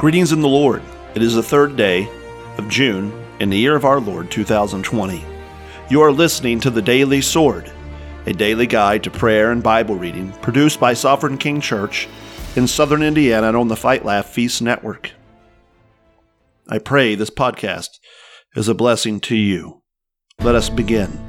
Greetings in the Lord. It is the third day of June in the year of our Lord 2020. You are listening to the Daily Sword, a daily guide to prayer and Bible reading produced by Sovereign King Church in Southern Indiana and on the Fight Laugh Feast Network. I pray this podcast is a blessing to you. Let us begin.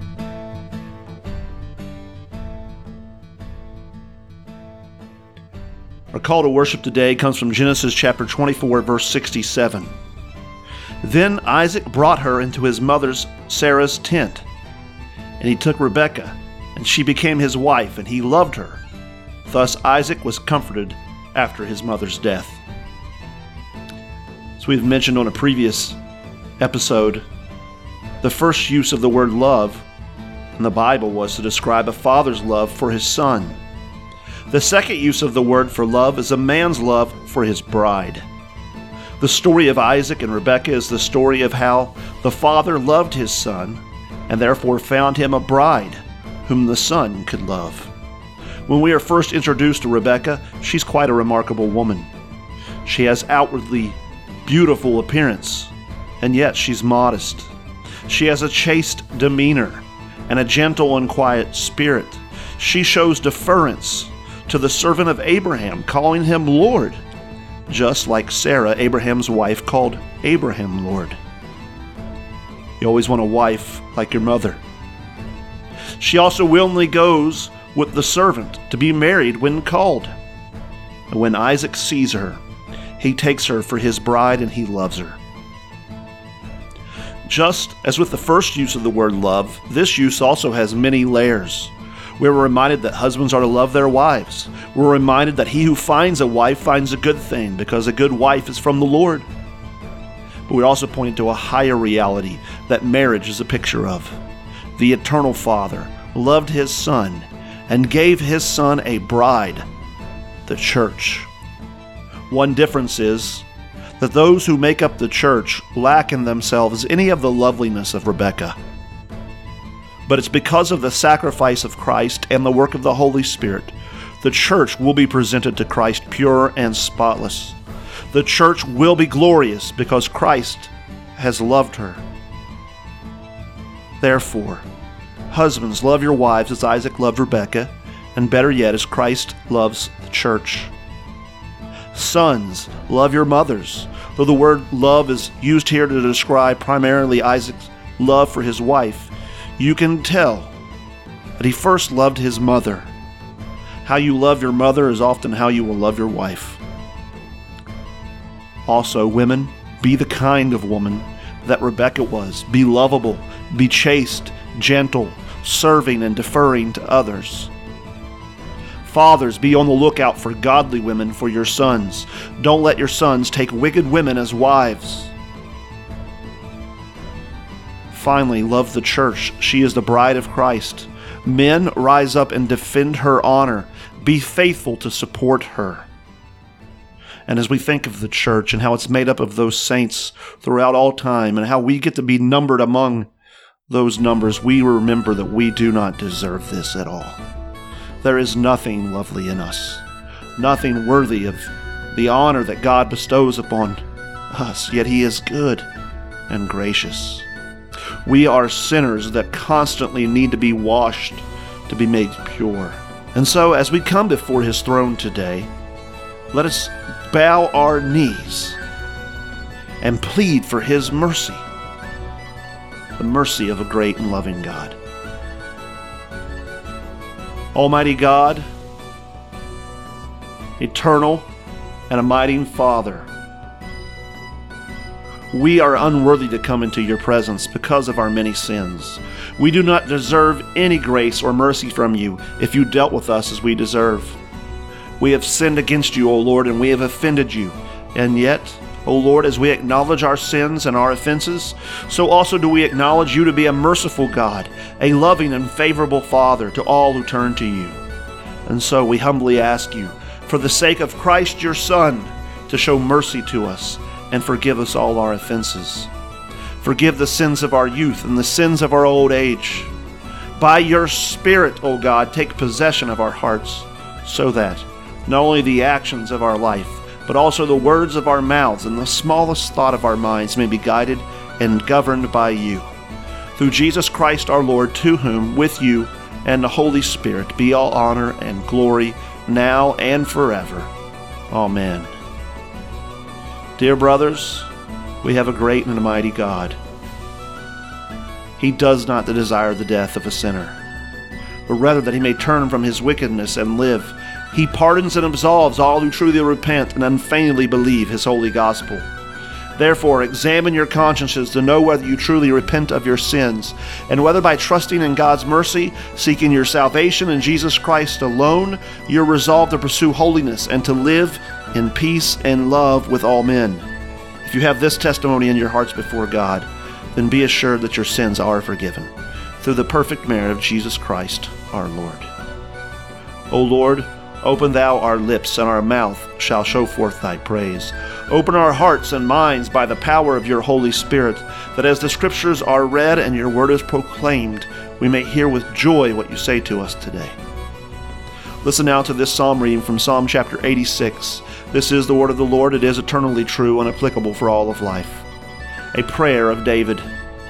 Our call to worship today comes from Genesis chapter 24, verse 67. Then Isaac brought her into his mother's Sarah's tent, and he took Rebekah, and she became his wife, and he loved her. Thus Isaac was comforted after his mother's death. As we've mentioned on a previous episode, the first use of the word love in the Bible was to describe a father's love for his son. The second use of the word for love is a man's love for his bride. The story of Isaac and Rebekah is the story of how the father loved his son and therefore found him a bride whom the son could love. When we are first introduced to Rebekah, she's quite a remarkable woman. She has outwardly beautiful appearance, and yet she's modest. She has a chaste demeanor and a gentle and quiet spirit. She shows deference to the servant of Abraham, calling him Lord, just like Sarah, Abraham's wife, called Abraham Lord. You always want a wife like your mother. She also willingly goes with the servant to be married when called. And when Isaac sees her, he takes her for his bride and he loves her. Just as with the first use of the word love, this use also has many layers. We're reminded that husbands are to love their wives. We're reminded that he who finds a wife finds a good thing because a good wife is from the Lord. But we're also pointed to a higher reality that marriage is a picture of. The eternal Father loved his Son and gave his Son a bride, the church. One difference is that those who make up the church lack in themselves any of the loveliness of Rebekah. But it's because of the sacrifice of Christ and the work of the Holy Spirit, the church will be presented to Christ pure and spotless. The church will be glorious because Christ has loved her. Therefore, husbands, love your wives as Isaac loved Rebekah, and better yet, as Christ loves the church. Sons, love your mothers. Though the word love is used here to describe primarily Isaac's love for his wife, you can tell that he first loved his mother. How you love your mother is often how you will love your wife. Also, women, be the kind of woman that Rebekah was. Be lovable, be chaste, gentle, serving and deferring to others. Fathers, be on the lookout for godly women for your sons. Don't let your sons take wicked women as wives. Finally, love the church. She is the bride of Christ. Men, rise up and defend her honor. Be faithful to support her. And as we think of the church and how it's made up of those saints throughout all time and how we get to be numbered among those numbers, we remember that we do not deserve this at all. There is nothing lovely in us, nothing worthy of the honor that God bestows upon us, yet He is good and gracious. We are sinners that constantly need to be washed to be made pure. And so as we come before His throne today, let us bow our knees and plead for His mercy, the mercy of a great and loving God. Almighty God, eternal and a mighty Father, we are unworthy to come into your presence because of our many sins. We do not deserve any grace or mercy from you if you dealt with us as we deserve. We have sinned against you, O Lord, and we have offended you. And yet, O Lord, as we acknowledge our sins and our offenses, so also do we acknowledge you to be a merciful God, a loving and favorable Father to all who turn to you. And so we humbly ask you, for the sake of Christ your Son, to show mercy to us and forgive us all our offenses. Forgive the sins of our youth and the sins of our old age. By your Spirit, O God, take possession of our hearts, so that not only the actions of our life, but also the words of our mouths and the smallest thought of our minds may be guided and governed by you. Through Jesus Christ our Lord, to whom, with you and the Holy Spirit, be all honor and glory, now and forever. Amen. Dear brothers, we have a great and a mighty God. He does not desire the death of a sinner, but rather that he may turn from his wickedness and live. He pardons and absolves all who truly repent and unfeignedly believe his holy gospel. Therefore, examine your consciences to know whether you truly repent of your sins, and whether by trusting in God's mercy, seeking your salvation in Jesus Christ alone, you're resolved to pursue holiness and to live in peace and love with all men. If you have this testimony in your hearts before God, then be assured that your sins are forgiven, through the perfect merit of Jesus Christ our Lord. O Lord, open thou our lips, and our mouth shall show forth thy praise. Open our hearts and minds by the power of your Holy Spirit, that as the Scriptures are read and your word is proclaimed, we may hear with joy what you say to us today. Listen now to this psalm reading from Psalm chapter 86. This is the word of the Lord. It is eternally true and applicable for all of life. A prayer of David.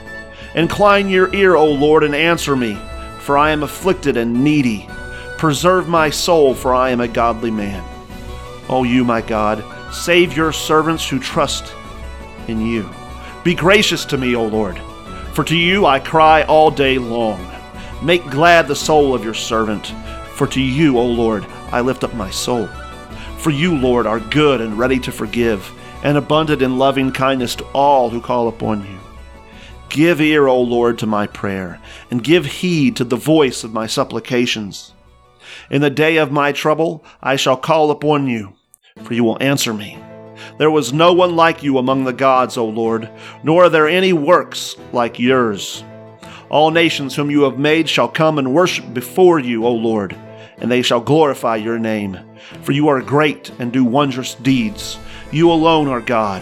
Incline your ear, O Lord, and answer me, for I am afflicted and needy. Preserve my soul, for I am a godly man. O you, my God, save your servants who trust in you. Be gracious to me, O Lord, for to you I cry all day long. Make glad the soul of your servant, for to you, O Lord, I lift up my soul. For you, Lord, are good and ready to forgive, and abundant in loving kindness to all who call upon you. Give ear, O Lord, to my prayer, and give heed to the voice of my supplications. In the day of my trouble I shall call upon you, for you will answer me. There was no one like you among the gods, O Lord, nor are there any works like yours. All nations whom you have made shall come and worship before you, O Lord, and they shall glorify your name. For you are great and do wondrous deeds. You alone are God.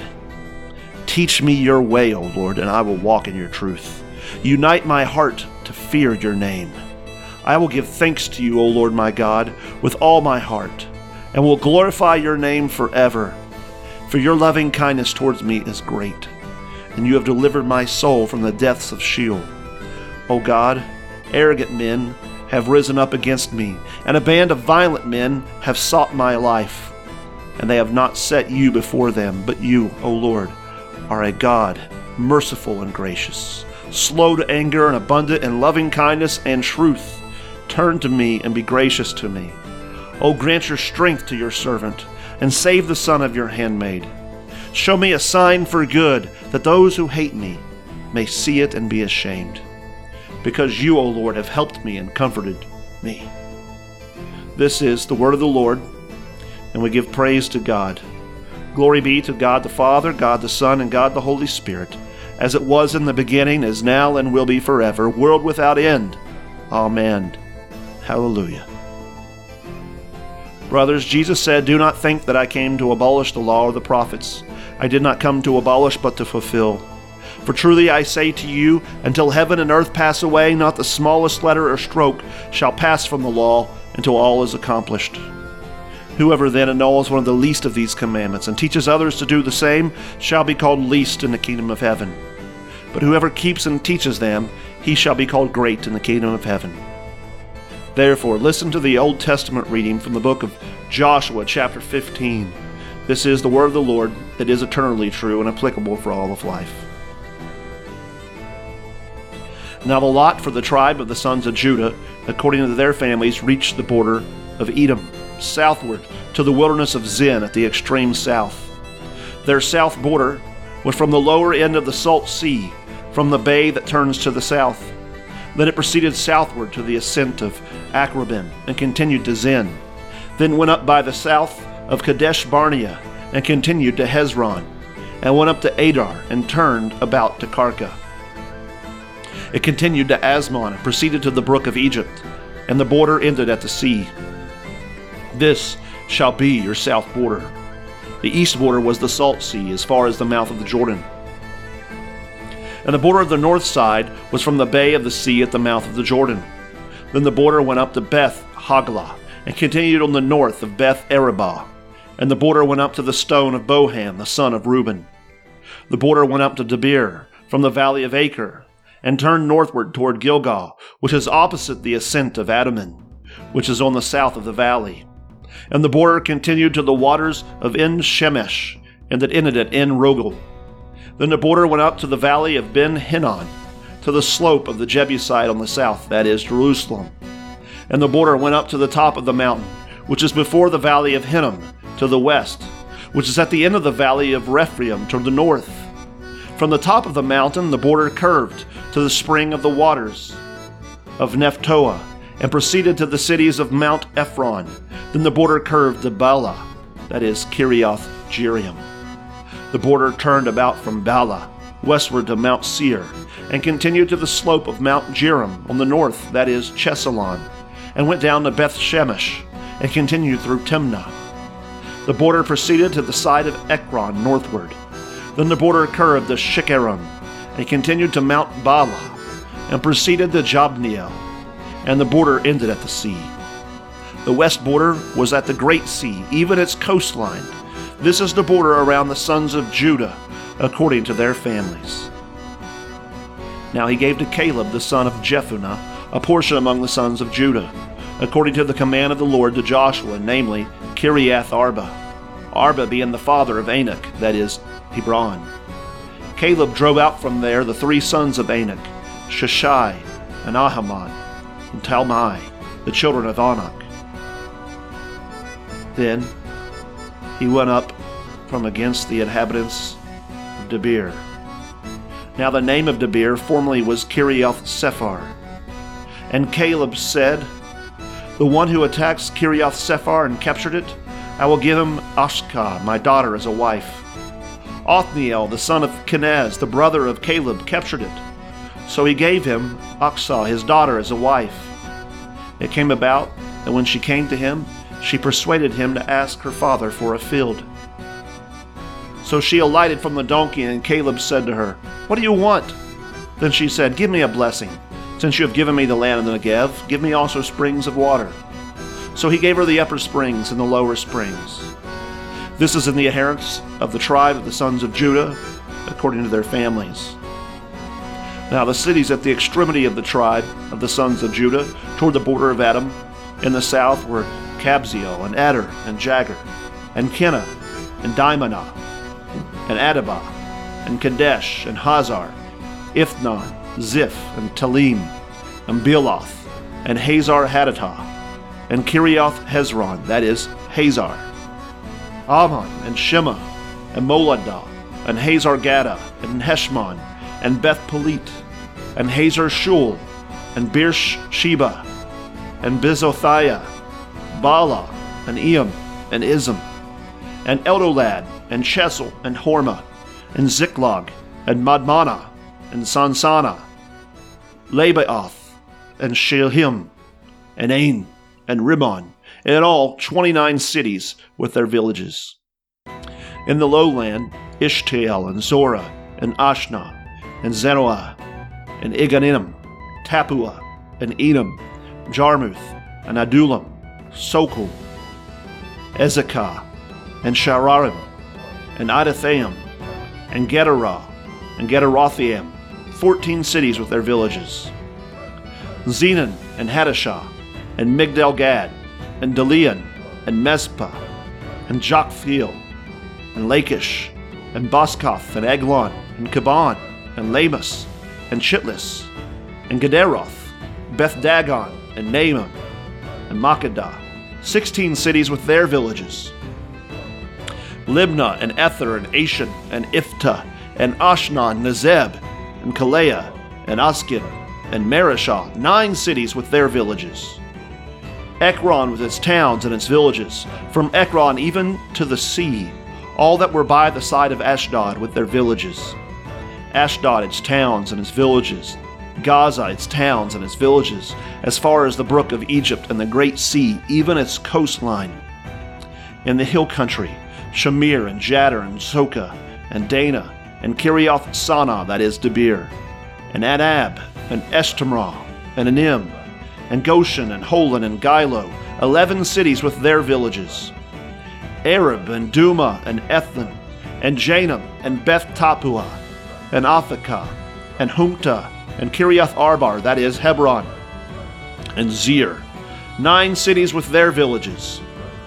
Teach me your way, O Lord, and I will walk in your truth. Unite my heart to fear your name. I will give thanks to you, O Lord my God, with all my heart, and will glorify your name forever. For your loving kindness towards me is great, and you have delivered my soul from the depths of Sheol. O God, arrogant men have risen up against me, and a band of violent men have sought my life. And they have not set you before them, but you, O Lord, are a God merciful and gracious, slow to anger and abundant in loving kindness and truth. Turn to me and be gracious to me. O grant your strength to your servant, and save the son of your handmaid. Show me a sign for good, that those who hate me may see it and be ashamed. Because you, O Lord, have helped me and comforted me. This is the word of the Lord, and we give praise to God. Glory be to God the Father, God the Son, and God the Holy Spirit, as it was in the beginning, is now, and will be forever, world without end. Amen. Hallelujah. Brothers, Jesus said, "Do not think that I came to abolish the law or the prophets. I did not come to abolish, but to fulfill. For truly I say to you, until heaven and earth pass away, not the smallest letter or stroke shall pass from the law until all is accomplished. Whoever then annuls one of the least of these commandments and teaches others to do the same shall be called least in the kingdom of heaven. But whoever keeps and teaches them, he shall be called great in the kingdom of heaven." Therefore, listen to the Old Testament reading from the book of Joshua, chapter 15. This is the word of the Lord that is eternally true and applicable for all of life. Now the lot for the tribe of the sons of Judah, according to their families, reached the border of Edom, southward to the wilderness of Zin at the extreme south. Their south border was from the lower end of the Salt Sea, from the bay that turns to the south. Then it proceeded southward to the ascent of Akrabim and continued to Zin. Then went up by the south of Kadesh Barnea and continued to Hezron, and went up to Adar and turned about to Karka. It continued to Asmon and proceeded to the brook of Egypt, and the border ended at the sea. This shall be your south border. The east border was the Salt Sea, as far as the mouth of the Jordan. And the border of the north side was from the bay of the sea at the mouth of the Jordan. Then the border went up to Beth Haglah, and continued on the north of Beth Arabah, And the border went up to the stone of Bohan, the son of Reuben. The border went up to Debir, from the valley of Acre, and turned northward toward Gilgal, which is opposite the ascent of Adamim, which is on the south of the valley. And the border continued to the waters of En-Shemesh, and it ended at En-Rogel. Then the border went up to the valley of Ben-Hinnom, to the slope of the Jebusite on the south, that is, Jerusalem. And the border went up to the top of the mountain, which is before the valley of Hinnom, to the west, which is at the end of the valley of Rephaim toward the north. From the top of the mountain the border curved to the spring of the waters of Nephtoah, and proceeded to the cities of Mount Ephron. Then the border curved to Bala, that is, Kirioth Jearim. The border turned about from Bala, westward to Mount Seir, and continued to the slope of Mount Jearim on the north, that is, Chesalon, and went down to Beth Shemesh, and continued through Timnah. The border proceeded to the side of Ekron northward. Then the border curved to Shikkeron, and continued to Mount Bala, and proceeded to Jabneel, and the border ended at the sea. The west border was at the great sea, even its coastline. This is the border around the sons of Judah, according to their families. Now he gave to Caleb the son of Jephunneh a portion among the sons of Judah, according to the command of the Lord to Joshua, namely Kiriath Arba, Arba being the father of Anak, that is, Hebron. Caleb drove out from there the three sons of Anak, Sheshai, and Ahiman, and Talmai, the children of Anak. Then he went up from against the inhabitants of Debir. Now the name of Debir formerly was Kirioth Sephar. And Caleb said, "The one who attacks Kirioth Sephar and captured it, I will give him Ashkah, my daughter, as a wife." Othniel, the son of Kenaz, the brother of Caleb, captured it. So he gave him Achsah, his daughter, as a wife. It came about that when she came to him, she persuaded him to ask her father for a field. So she alighted from the donkey, and Caleb said to her, "What do you want?" Then she said, "Give me a blessing. Since you have given me the land of the Negev, give me also springs of water." So he gave her the upper springs and the lower springs. This is in the inheritance of the tribe of the sons of Judah, according to their families. Now the cities at the extremity of the tribe of the sons of Judah, toward the border of Edom, in the south were Kabzeel, and Adar, and Jagur, and Kenna, and Dimonah, and Adabah, and Kadesh, and Hazar, Ithnon, Ziph, and Talim, and Bealoth, and Hazar Hadattah, and Kirioth Hezron, that is, Hazar, Ammon, and Shema, and Moladah, and Hazar Gaddah, and Heshmon, and Beth Pelet, and Hazar Shul, and Beersheba, and Bizothiah, Bala, and Eam, and Izm, and Eldolad, and Chesel, and Hormah, and Ziklag, and Madmanah, and Sansana, Labaoth, and Shilhim, and Ain, and Rimmon, and in all 29 cities with their villages. In the lowland, Ishtael, and Zorah, and Ashna, and Zenoah, and Iganim, Tapua, and Edom, Jarmuth, and Adullam, Sokol, Ezekah, and Shararim, and Adathaim, and Gederah, and Gederothaim, 14 cities with their villages. Zenon, and Hadashah, and Migdal-Gad, and Delian, and Mezpah, and Joktheel, and Lachish, and Boskoth, and Eglon, and Kaban, and Lamas, and Chitlis, and Gederoth, Beth Dagon, and Naaman, and Makkedah, 16 cities with their villages. Libnah, and Ether, and Ashan, and Iftah, and Ashnan, Nezeb, and Kaleah, and Askin, and Mareshah, 9 cities with their villages. Ekron with its towns and its villages, from Ekron even to the sea, all that were by the side of Ashdod with their villages. Ashdod, its towns and its villages. Gaza, its towns and its villages, as far as the brook of Egypt and the great sea, even its coastline. In the hill country, Shamir, and Jadar, and Soka, and Dana, and Kirioth Sanah, that is Debir, and Anab, and Eshtamrah, and Anim, and Goshen, and Holon, and Gilo, 11 cities with their villages. Arab, and Duma, and Ethlon, and Janam, and Beth Tappuah, and Aphekah, and Humta, and Kiriath Arbar, that is, Hebron, and Zir, 9 cities with their villages.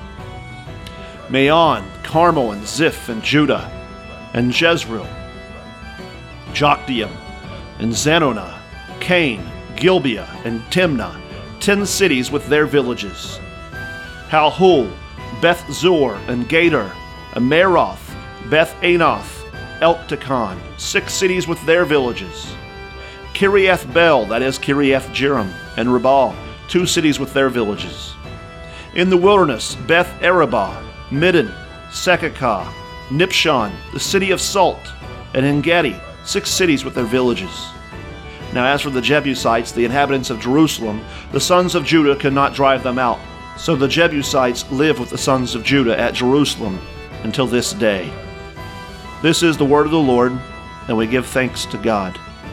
Maon, Carmel, and Ziph, and Judah, and Jezreel, Jokdeam, and Zanonah, Cain, Gilbea, and Timnah, 10 cities with their villages. Halhul, Beth Zur, and Gader, and Meroth, Beth Anoth, Eltekon, 6 cities with their villages. Kiriath Bel, that is Kiriath Jearim, and Rabal, 2 cities with their villages. In the wilderness, Beth Arabah, Middin, Sekakah, Nipshon, the city of Salt, and Engedi, 6 cities with their villages. Now as for the Jebusites, the inhabitants of Jerusalem, the sons of Judah could not drive them out. So the Jebusites live with the sons of Judah at Jerusalem until this day. This is the word of the Lord, and we give thanks to God.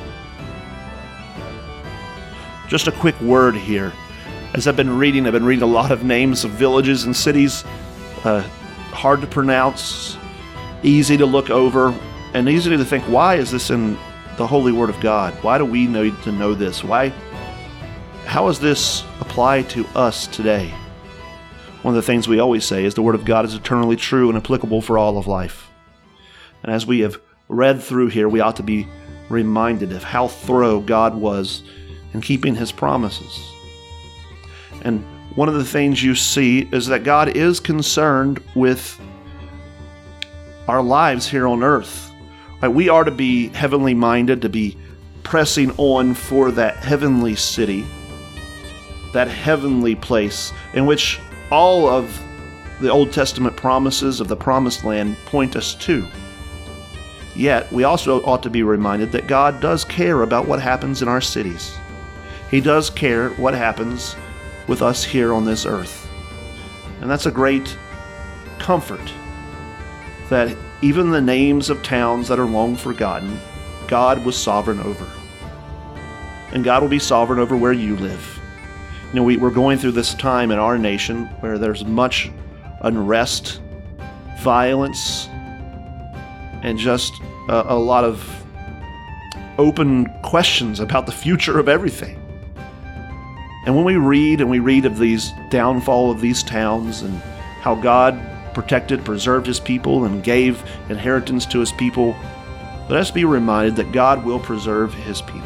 Just a quick word here. As I've been reading a lot of names of villages and cities, hard to pronounce, easy to look over, and easy to think, why is this in the Holy Word of God? Why do we need to know this? How does this apply to us today? One of the things we always say is the Word of God is eternally true and applicable for all of life. And as we have read through here, we ought to be reminded of how thorough God was in keeping His promises. And one of the things you see is that God is concerned with our lives here on earth. Right? We are to be heavenly minded, to be pressing on for that heavenly city, that heavenly place in which all of the Old Testament promises of the Promised Land point us to. Yet, we also ought to be reminded that God does care about what happens in our cities. He does care what happens with us here on this earth. And that's a great comfort, that even the names of towns that are long forgotten, God was sovereign over. And God will be sovereign over where you live. You know, we're going through this time in our nation where there's much unrest, violence, and just a lot of open questions about the future of everything. And when we read of these downfall of these towns and how God protected, preserved His people, and gave inheritance to His people, let us be reminded that God will preserve His people.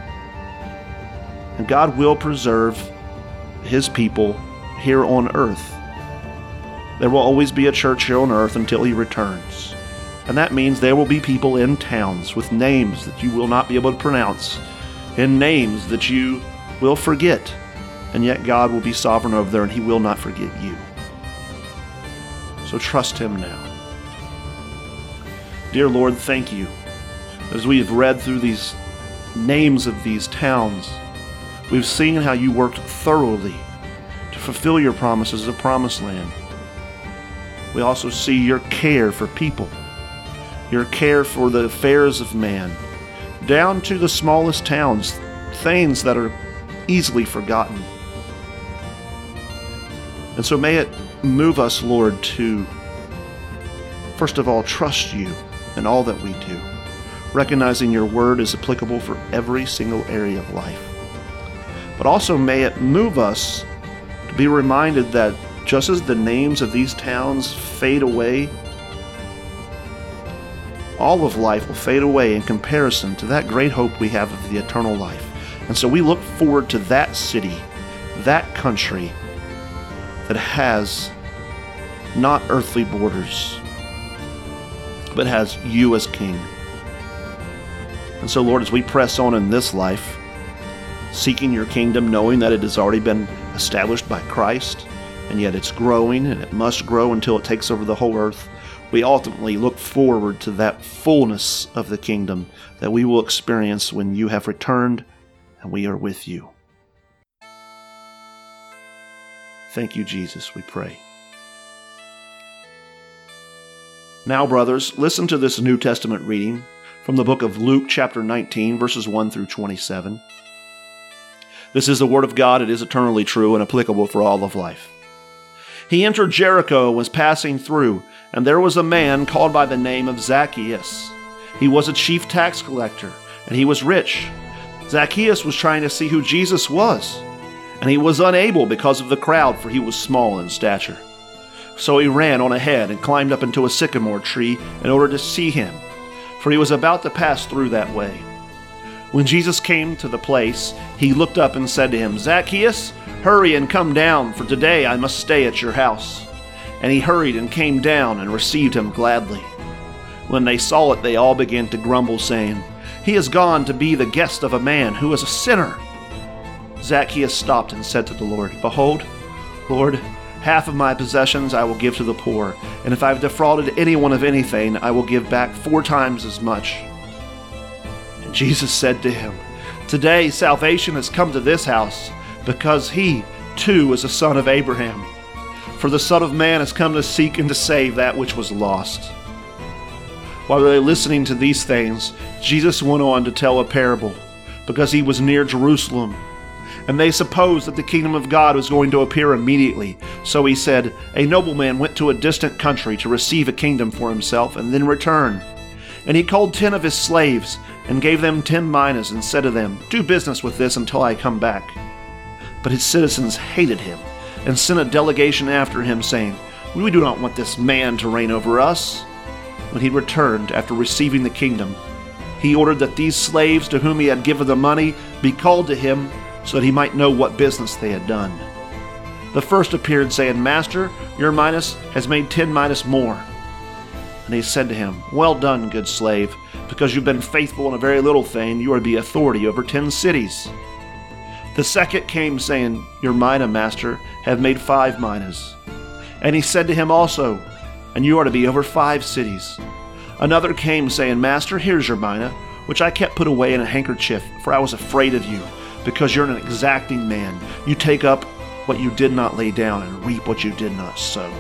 And God will preserve His people here on earth. There will always be a church here on earth until He returns. And that means there will be people in towns with names that you will not be able to pronounce, and names that you will forget. And yet God will be sovereign over there, and He will not forget you. So trust Him now. Dear Lord, thank You. As we have read through these names of these towns, we've seen how You worked thoroughly to fulfill Your promises of Promised Land. We also see Your care for people, Your care for the affairs of man, down to the smallest towns, things that are easily forgotten. And so may it move us, Lord, to, first of all, trust You in all that we do, recognizing Your word is applicable for every single area of life. But also may it move us to be reminded that just as the names of these towns fade away, all of life will fade away in comparison to that great hope we have of the eternal life. And so we look forward to that city, that country that has not earthly borders, but has You as King. And so, Lord, as we press on in this life, seeking Your kingdom, knowing that it has already been established by Christ, and yet it's growing, and it must grow until it takes over the whole earth, we ultimately look forward to that fullness of the kingdom that we will experience when You have returned and we are with You. Thank You, Jesus, we pray. Now, brothers, listen to this New Testament reading from the book of Luke, chapter 19, verses 1 through 27. This is the word of God. It is eternally true and applicable for all of life. He entered Jericho and was passing through, and there was a man called by the name of Zacchaeus. He was a chief tax collector, and he was rich. Zacchaeus was trying to see who Jesus was, and he was unable because of the crowd, for he was small in stature. So he ran on ahead and climbed up into a sycamore tree in order to see him, for he was about to pass through that way. When Jesus came to the place, he looked up and said to him, "Zacchaeus, hurry and come down, for today I must stay at your house." And he hurried and came down and received him gladly. When they saw it, they all began to grumble, saying, "He has gone to be the guest of a man who is a sinner." Zacchaeus stopped and said to the Lord, "Behold, Lord, half of my possessions I will give to the poor, and if I have defrauded anyone of anything, I will give back 4 times as much." And Jesus said to him, "Today salvation has come to this house, because he, too, is a son of Abraham. For the Son of Man has come to seek and to save that which was lost." While they were listening to these things, Jesus went on to tell a parable, because he was near Jerusalem. And they supposed that the kingdom of God was going to appear immediately. So he said, "A nobleman went to a distant country to receive a kingdom for himself and then return. And he called 10 of his slaves and gave them 10 minas and said to them, 'Do business with this until I come back.' But his citizens hated him and sent a delegation after him, saying, 'We do not want this man to reign over us.' When he returned after receiving the kingdom, he ordered that these slaves to whom he had given the money be called to him, so that he might know what business they had done. The first appeared, saying, 'Master, your minas has made 10 minas more.' And he said to him, 'Well done, good slave, because you've been faithful in a very little thing, you are to be authority over 10 cities.' The second came, saying, 'Your mina, master, have made 5 minas.' And he said to him also, 'And you are to be over 5 cities.' Another came, saying, 'Master, here's your mina, which I kept put away in a handkerchief, for I was afraid of you, because you're an exacting man. You take up what you did not lay down and reap what you did not sow.'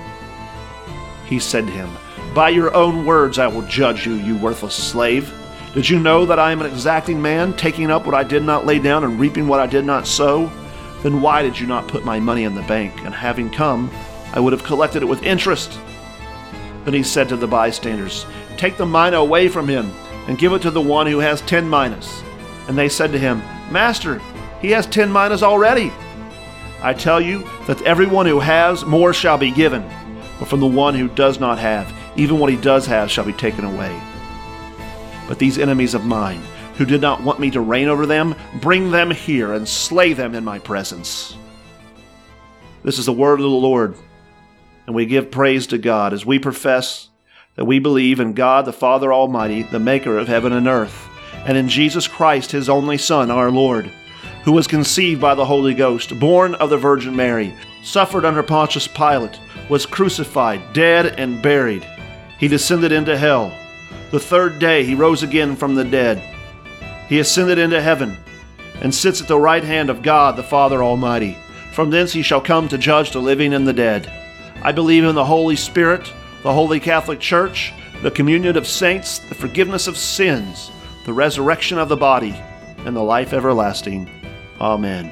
He said to him, 'By your own words I will judge you, you worthless slave. Did you know that I am an exacting man, taking up what I did not lay down and reaping what I did not sow? Then why did you not put my money in the bank? And having come, I would have collected it with interest.' Then he said to the bystanders, 'Take the mina away from him, and give it to the one who has 10 minas.' And they said to him, 'Master, he has 10 minas already.' I tell you that everyone who has, more shall be given, but from the one who does not have, even what he does have shall be taken away. But these enemies of mine, who did not want me to reign over them, bring them here and slay them in my presence." This is the word of the Lord, and we give praise to God as we profess that we believe in God the Father Almighty, the maker of heaven and earth, and in Jesus Christ, his only Son, our Lord, who was conceived by the Holy Ghost, born of the Virgin Mary, suffered under Pontius Pilate, was crucified, dead, and buried. He descended into hell. The 3rd day he rose again from the dead. He ascended into heaven, and sits at the right hand of God the Father Almighty. From thence he shall come to judge the living and the dead. I believe in the Holy Spirit, the Holy Catholic Church, the communion of saints, the forgiveness of sins, the resurrection of the body, and the life everlasting. Amen.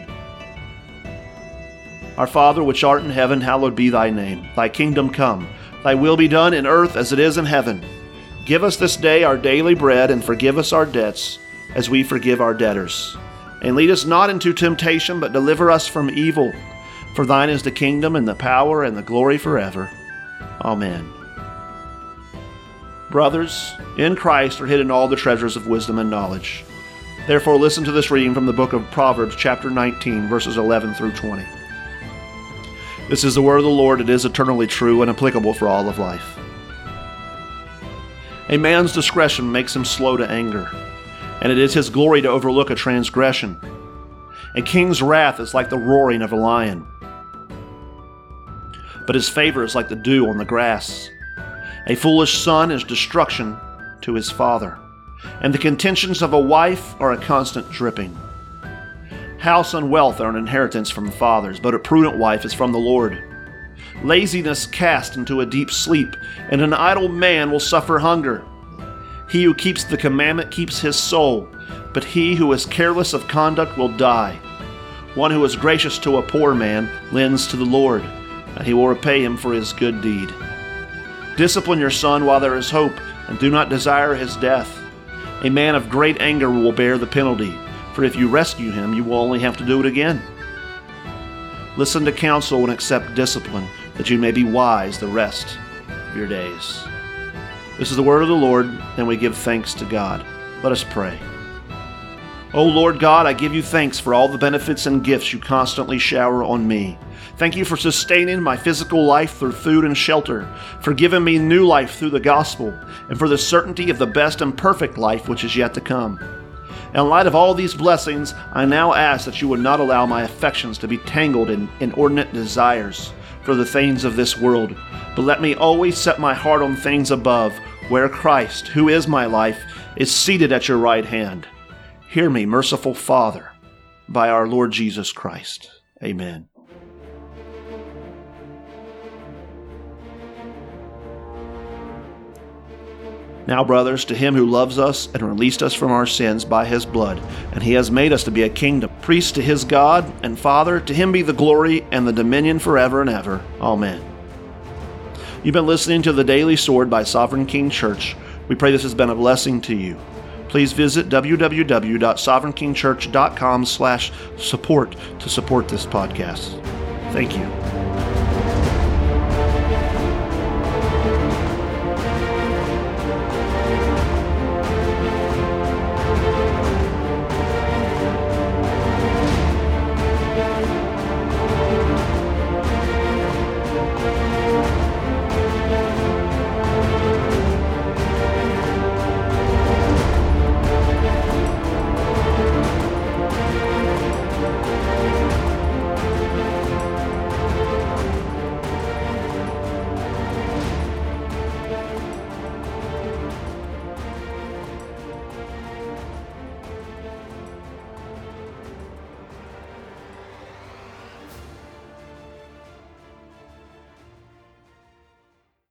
Our Father, which art in heaven, hallowed be thy name. Thy kingdom come. Thy will be done in earth as it is in heaven. Give us this day our daily bread, and forgive us our debts, as we forgive our debtors. And lead us not into temptation, but deliver us from evil. For thine is the kingdom, and the power, and the glory forever. Amen. Brothers, in Christ are hidden all the treasures of wisdom and knowledge. Therefore listen to this reading from the book of Proverbs, chapter 19, verses 11 through 20. This is the word of the Lord. It is eternally true and applicable for all of life. A man's discretion makes him slow to anger, and it is his glory to overlook a transgression. A king's wrath is like the roaring of a lion, but his favor is like the dew on the grass. A foolish son is destruction to his father, and the contentions of a wife are a constant dripping. House and wealth are an inheritance from fathers, but a prudent wife is from the Lord. Laziness casts into a deep sleep, and an idle man will suffer hunger. He who keeps the commandment keeps his soul, but he who is careless of conduct will die. One who is gracious to a poor man lends to the Lord, and he will repay him for his good deed. Discipline your son while there is hope, and do not desire his death. A man of great anger will bear the penalty, for if you rescue him, you will only have to do it again. Listen to counsel and accept discipline, that you may be wise the rest of your days. This is the word of the Lord, and we give thanks to God. Let us pray. O Lord God, I give you thanks for all the benefits and gifts you constantly shower on me. Thank you for sustaining my physical life through food and shelter, for giving me new life through the gospel, and for the certainty of the best and perfect life which is yet to come. In light of all these blessings, I now ask that you would not allow my affections to be tangled in inordinate desires for the things of this world, but let me always set my heart on things above, where Christ, who is my life, is seated at your right hand. Hear me, merciful Father, by our Lord Jesus Christ. Amen. Now, brothers, to him who loves us and released us from our sins by his blood, and he has made us to be a kingdom, priests to his God and Father, to him be the glory and the dominion forever and ever. Amen. You've been listening to The Daily Sword by Sovereign King Church. We pray this has been a blessing to you. Please visit www.sovereignkingchurch.com/support to support this podcast. Thank you.